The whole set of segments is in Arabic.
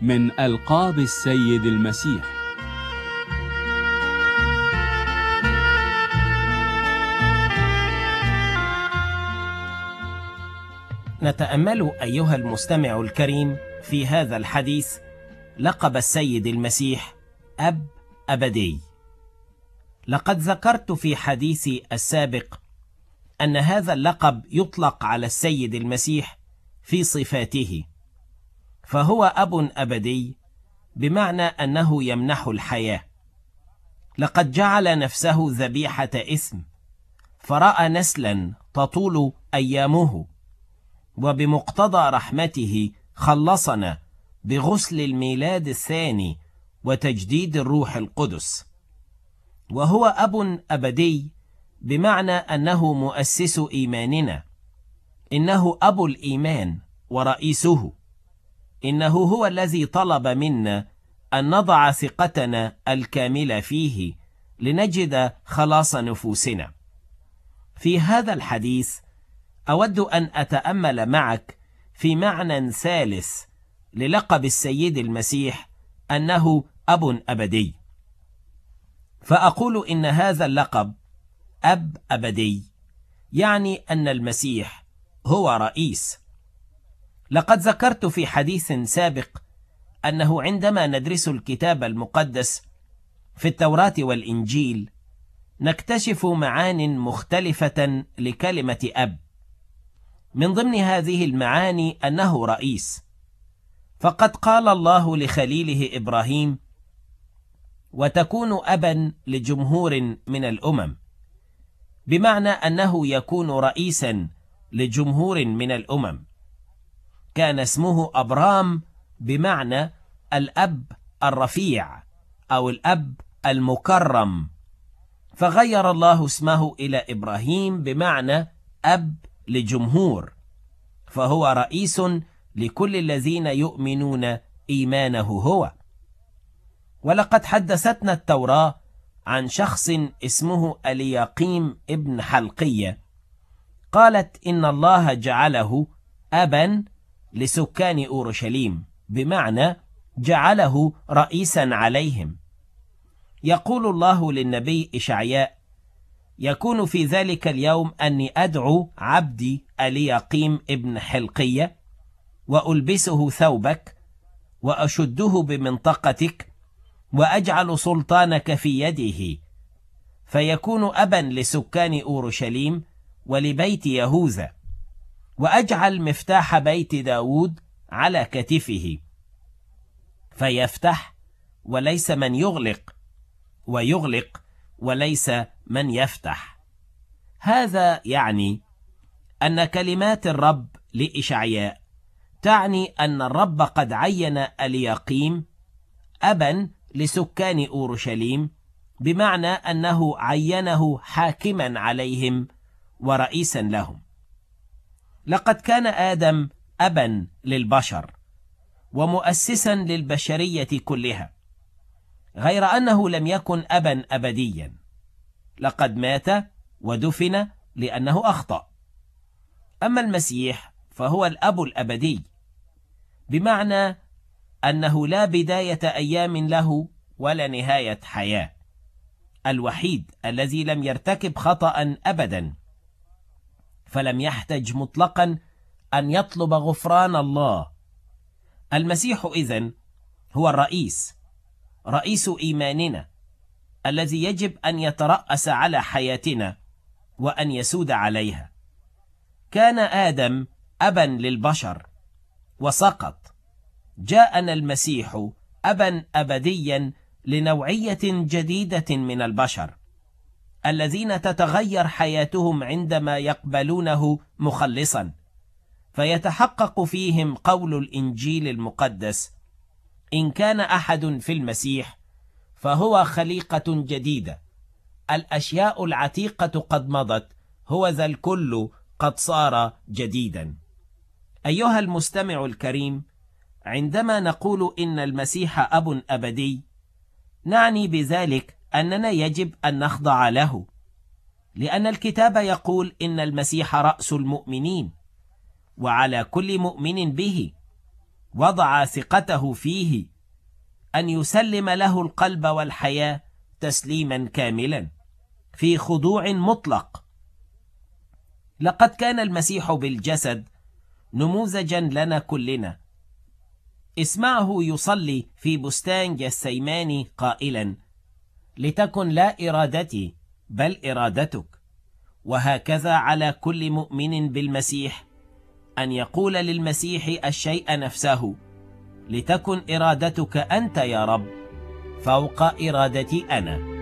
من ألقاب السيد المسيح. نتأمل أيها المستمع الكريم في هذا الحديث لقب السيد المسيح أب أبدي. لقد ذكرت في حديثي السابق أن هذا اللقب يطلق على السيد المسيح في صفاته، فهو أب أبدي بمعنى أنه يمنح الحياة. لقد جعل نفسه ذبيحة إثم، فرأى نسلا تطول أيامه، وبمقتضى رحمته خلصنا بغسل الميلاد الثاني وتجديد الروح القدس. وهو أب أبدي بمعنى أنه مؤسس إيماننا، إنه أب الإيمان ورئيسه، إنه هو الذي طلب منا أن نضع ثقتنا الكاملة فيه لنجد خلاص نفوسنا. في هذا الحديث أود أن أتأمل معك في معنى ثالث للقب السيد المسيح، أنه أب أبدي. فأقول إن هذا اللقب أب أبدي يعني أن المسيح هو رئيس. لقد ذكرت في حديث سابق أنه عندما ندرس الكتاب المقدس في التوراة والإنجيل نكتشف معان مختلفة لكلمة أب. من ضمن هذه المعاني أنه رئيس، فقد قال الله لخليله إبراهيم: وتكون أبا لجمهور من الأمم، بمعنى أنه يكون رئيسا لجمهور من الأمم. كان اسمه أبرام بمعنى الأب الرفيع أو الأب المكرم، فغير الله اسمه إلى إبراهيم بمعنى أب لجمهور، فهو رئيس لكل الذين يؤمنون إيمانه هو. ولقد حدثتنا التوراة عن شخص اسمه الياقيم ابن حلقية، قالت إن الله جعله أبا لسكان أورشليم، بمعنى جعله رئيسا عليهم. يقول الله للنبي إشعياء: يكون في ذلك اليوم أني أدعو عبدي الياقيم ابن حلقية وألبسه ثوبك وأشده بمنطقتك وأجعل سلطانك في يده، فيكون أبا لسكان أورشليم ولبيت يهوذا، وأجعل مفتاح بيت داود على كتفه، فيفتح وليس من يغلق، ويغلق وليس من يفتح. هذا يعني أن كلمات الرب لإشعياء تعني أن الرب قد عين الياقيم أبا لسكان أورشليم، بمعنى أنه عينه حاكما عليهم ورئيسا لهم. لقد كان آدم أبا للبشر ومؤسسا للبشرية كلها، غير أنه لم يكن أبا أبديا، لقد مات ودفن لأنه أخطأ. أما المسيح فهو الأب الأبدي، بمعنى أنه لا بداية أيام له ولا نهاية حياة، الوحيد الذي لم يرتكب خطأ أبدا، فلم يحتج مطلقا أن يطلب غفران الله. المسيح إذن هو الرئيس، رئيس إيماننا الذي يجب أن يترأس على حياتنا وأن يسود عليها. كان آدم أبا للبشر وسقط، جاءنا المسيح أبا أبديا لنوعية جديدة من البشر الذين تتغير حياتهم عندما يقبلونه مخلصا، فيتحقق فيهم قول الإنجيل المقدس: إن كان أحد في المسيح فهو خليقة جديدة، الأشياء العتيقة قد مضت، هو ذا الكل قد صار جديدا. أيها المستمع الكريم، عندما نقول إن المسيح أب أبدي نعني بذلك أننا يجب أن نخضع له، لأن الكتاب يقول إن المسيح رأس المؤمنين، وعلى كل مؤمن به وضع ثقته فيه أن يسلم له القلب والحياة تسليما كاملا في خضوع مطلق. لقد كان المسيح بالجسد نموذجا لنا كلنا. اسمعه يصلي في بستان جثيماني قائلا: لتكن لا إرادتي بل إرادتك. وهكذا على كل مؤمن بالمسيح أن يقول للمسيح الشيء نفسه: لتكن إرادتك أنت يا رب فوق إرادتي أنا.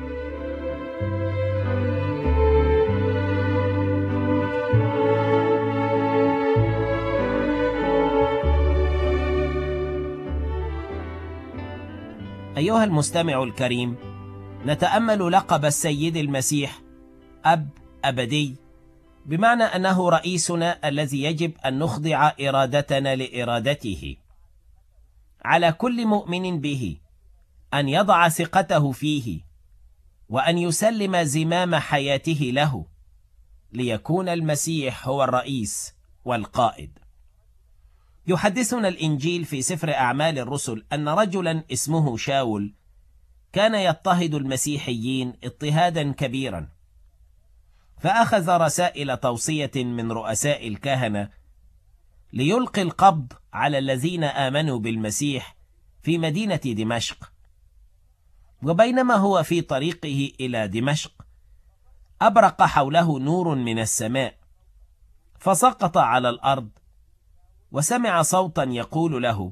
أيها المستمع الكريم، نتأمل لقب السيد المسيح أب أبدي، بمعنى أنه رئيسنا الذي يجب أن نخضع إرادتنا لإرادته. على كل مؤمن به أن يضع ثقته فيه وأن يسلم زمام حياته له، ليكون المسيح هو الرئيس والقائد. يحدثنا الإنجيل في سفر أعمال الرسل أن رجلا اسمه شاول كان يضطهد المسيحيين اضطهادا كبيرا، فأخذ رسائل توصية من رؤساء الكهنة ليلقي القبض على الذين آمنوا بالمسيح في مدينة دمشق. وبينما هو في طريقه إلى دمشق أبرق حوله نور من السماء، فسقط على الأرض وسمع صوتا يقول له: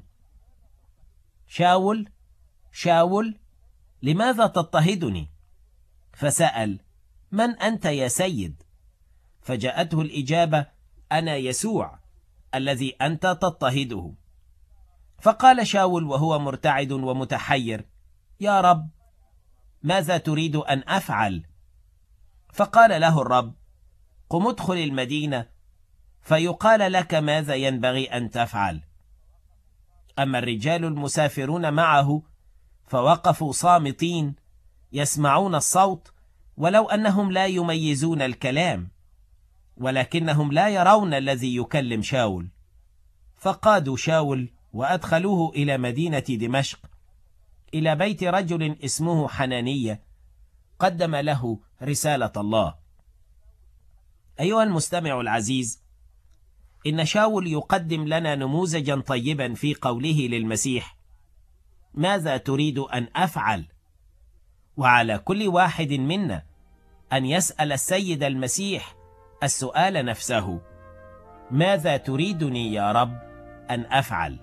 شاول شاول لماذا تضطهدني؟ فسأل: من أنت يا سيد؟ فجاءته الإجابة: أنا يسوع الذي أنت تضطهده. فقال شاول وهو مرتعد ومتحير: يا رب، ماذا تريد أن أفعل؟ فقال له الرب: قم ادخل المدينة فيقال لك ماذا ينبغي أن تفعل. أما الرجال المسافرون معه فوقفوا صامتين يسمعون الصوت، ولو أنهم لا يميزون الكلام، ولكنهم لا يرون الذي يكلم شاول. فقادوا شاول وأدخلوه إلى مدينة دمشق، إلى بيت رجل اسمه حنانية قدم له رسالة الله. أيها المستمع العزيز، إن شاول يقدم لنا نموذجا طيبا في قوله للمسيح: ماذا تريد أن أفعل؟ وعلى كل واحد منا أن يسأل السيد المسيح السؤال نفسه: ماذا تريدني يا رب أن أفعل؟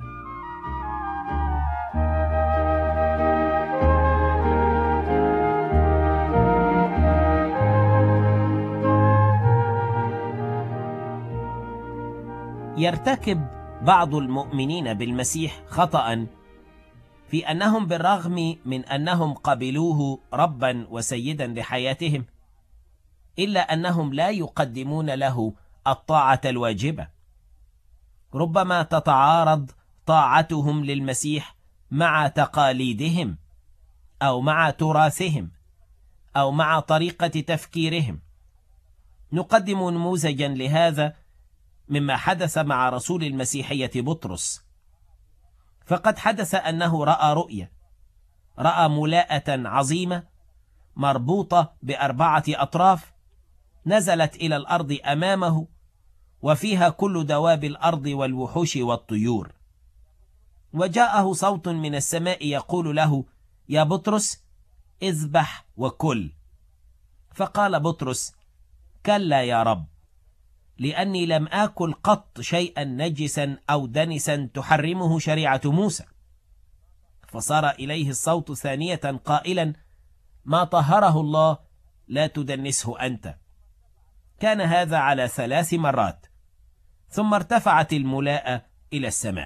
يرتكب بعض المؤمنين بالمسيح خطأ في أنهم بالرغم من أنهم قبلوه ربا وسيدا لحياتهم، إلا أنهم لا يقدمون له الطاعة الواجبة. ربما تتعارض طاعتهم للمسيح مع تقاليدهم أو مع تراثهم أو مع طريقة تفكيرهم. نقدم نموذجا لهذا مما حدث مع رسول المسيحية بطرس. فقد حدث أنه رأى رؤية، رأى ملاءة عظيمة مربوطة ب4 أطراف نزلت إلى الأرض أمامه، وفيها كل دواب الأرض والوحوش والطيور. وجاءه صوت من السماء يقول له: يا بطرس، اذبح وكل. فقال بطرس: كلا يا رب، لأني لم آكل قط شيئا نجسا أو دنسا تحرمه شريعة موسى. فصار إليه الصوت ثانية قائلا: ما طهره الله لا تدنسه أنت. كان هذا على 3 مرات، ثم ارتفعت الملاءة إلى السماء.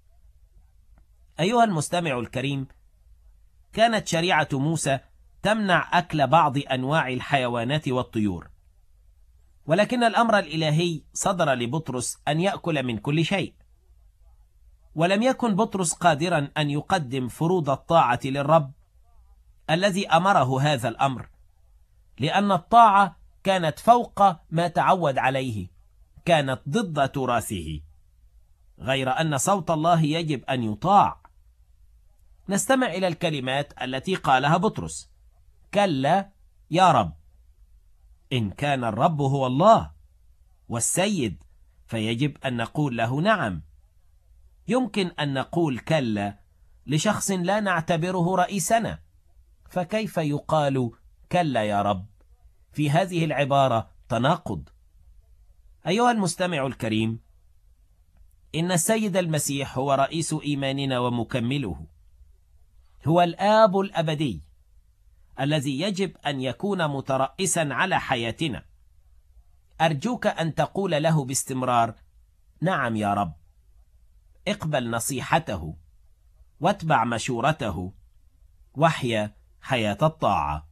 أيها المستمع الكريم، كانت شريعة موسى تمنع أكل بعض أنواع الحيوانات والطيور، ولكن الأمر الإلهي صدر لبطرس أن يأكل من كل شيء. ولم يكن بطرس قادرا أن يقدم فروض الطاعة للرب الذي أمره هذا الأمر، لأن الطاعة كانت فوق ما تعود عليه، كانت ضد تراثه. غير أن صوت الله يجب أن يطاع. نستمع إلى الكلمات التي قالها بطرس: كلا يا رب. إن كان الرب هو الله والسيد فيجب أن نقول له نعم. يمكن أن نقول كلا لشخص لا نعتبره رئيسنا، فكيف يقال كلا يا رب؟ في هذه العبارة تناقض. أيها المستمع الكريم، إن السيد المسيح هو رئيس إيماننا ومكمله، هو الآب الأبدي الذي يجب أن يكون مترأسا على حياتنا. أرجوك أن تقول له باستمرار: نعم يا رب. اقبل نصيحته واتبع مشورته واحيا حياة الطاعة.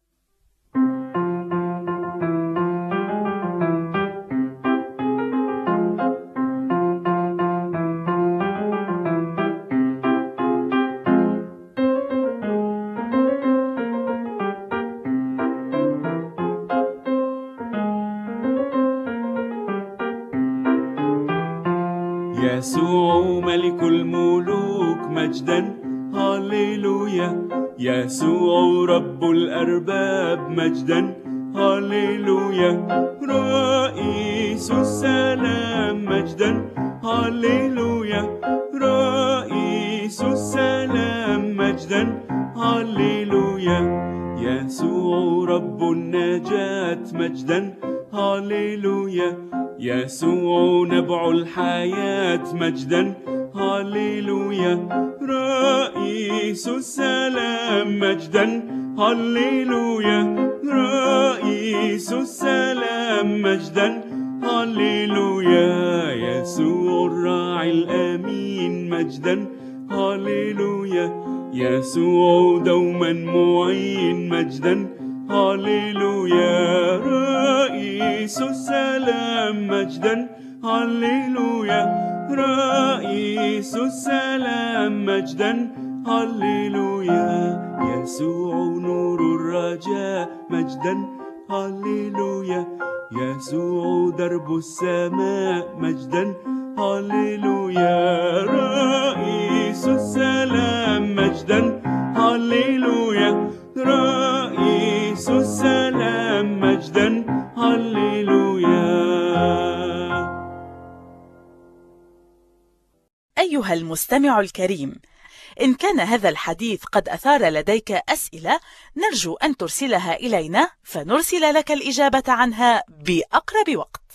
يسوع ملك الملوك مجدا، هاليلويا. يسوع رب الأرباب مجدا، هاليلويا. رئيس السلام مجدا، هاليلويا. رئيس السلام مجدا، هاليلويا. يسوع رب النجاة مجدا، هاليلويا. يسوع نبع الحياة مجدا، هاليلويا. رئيس السلام مجدا، هاليلويا. رئيس السلام مجدا، هاليلويا. يسوع الراعي الأمين مجدا، هاليلويا. يسوع دوما معين مجدا، هاليلويا. رئيس السلام مجدا، هاليلويا. رئيس السلام مجدا، هاليلويا. يسوع نور الرجاء مجدا، هاليلويا. يسوع درب السماء مجدا، هاليلويا. رئيس السلام مجدا، هاليلويا. رئيس السلام مجدا، هاليلويا. أيها المستمع الكريم، إن كان هذا الحديث قد أثار لديك أسئلة، نرجو أن ترسلها إلينا فنرسل لك الإجابة عنها بأقرب وقت.